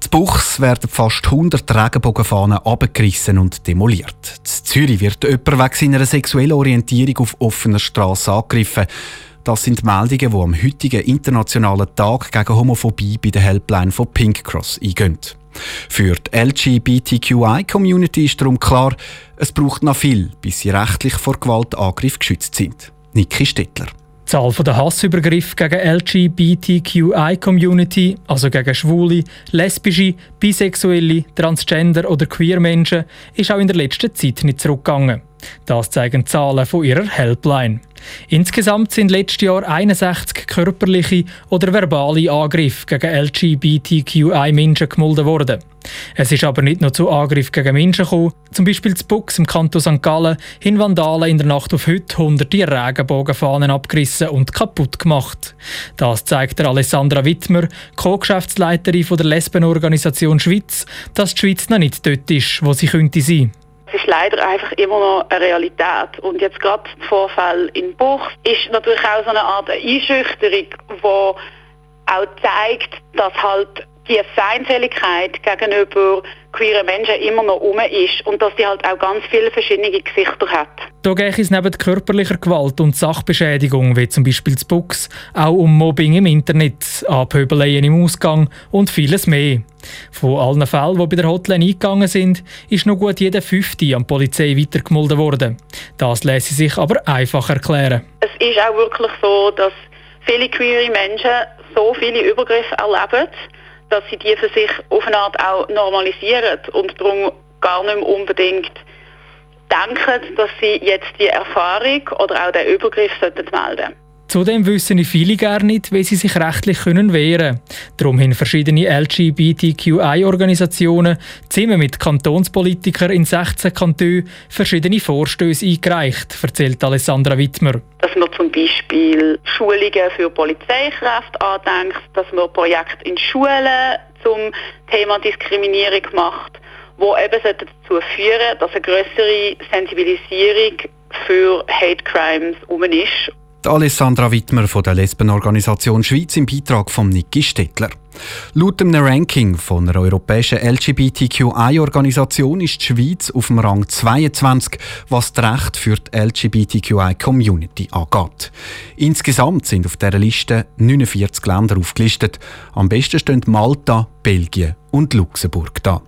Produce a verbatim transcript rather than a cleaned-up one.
In Buchs werden fast hundert Regenbogenfahnen abgerissen und demoliert. In Zürich wird jemand wegen seiner sexuellen Orientierung auf offener Straße angegriffen. Das sind Meldungen, die am heutigen Internationalen Tag gegen Homophobie bei der Helpline von Pink Cross eingehen. Für die L G B T Q I-Community ist darum klar, es braucht noch viel, bis sie rechtlich vor Gewaltangriff geschützt sind. Niki Stettler. Die Zahl der Hassübergriffe gegen L G B T Q I-Community, also gegen Schwule, Lesbische, Bisexuelle, Transgender oder Queer-Menschen, ist auch in der letzten Zeit nicht zurückgegangen. Das zeigen die Zahlen von ihrer Helpline. Insgesamt sind letztes Jahr einundsechzig körperliche oder verbale Angriffe gegen L G B T Q I-Menschen gemeldet worden. Es ist aber nicht nur zu Angriffen gegen Menschen gekommen. Zum Beispiel in Buchs im Kanton Sankt Gallen haben Vandalen in der Nacht auf heute hunderte Regenbogenfahnen abgerissen und kaputt gemacht. Das zeigt Alessandra Wittmer, Co-Geschäftsleiterin der Lesbenorganisation Schweiz, dass die Schweiz noch nicht dort ist, wo sie könnte sein. Es ist leider einfach immer noch eine Realität. Und jetzt gerade der Vorfall in Buchs ist natürlich auch so eine Art Einschüchterung, die auch zeigt, dass halt die Feindseligkeit gegenüber queeren Menschen immer noch rum ist und dass die halt auch ganz viele verschiedene Gesichter hat. Da geht es neben körperlicher Gewalt und Sachbeschädigung, wie zum Beispiel das Buchs, auch um Mobbing im Internet, Anpöbeleien im Ausgang und vieles mehr. Von allen Fällen, die bei der Hotline eingegangen sind, ist noch gut jeder Fünfte an die Polizei weitergemeldet worden. Das lässt sich aber einfach erklären. Es ist auch wirklich so, dass viele queere Menschen so viele Übergriffe erleben, dass sie die für sich auf eine Art auch normalisieren und darum gar nicht mehr unbedingt denken, dass sie jetzt die Erfahrung oder auch den Übergriff melden sollten. Zudem wissen viele gar nicht, wie sie sich rechtlich wehren können. Darum haben verschiedene L G B T Q I-Organisationen zusammen mit Kantonspolitikern in sechzehn Kantonen verschiedene Vorstöße eingereicht, erzählt Alessandra Wittmer. Dass man zum Beispiel Schulungen für Polizeikräfte andenkt, dass man Projekte in Schulen zum Thema Diskriminierung macht, wo eben dazu führen, dass eine grössere Sensibilisierung für Hate Crimes herum ist. Die Alessandra Wittmer von der Lesbenorganisation Schweiz im Beitrag von Niki Stettler. Laut einem Ranking von einer europäischen L G B T Q I-Organisation ist die Schweiz auf dem Rang zweiundzwanzig, was das Recht für die L G B T Q I-Community angeht. Insgesamt sind auf dieser Liste neunundvierzig Länder aufgelistet. Am besten stehen Malta, Belgien und Luxemburg da.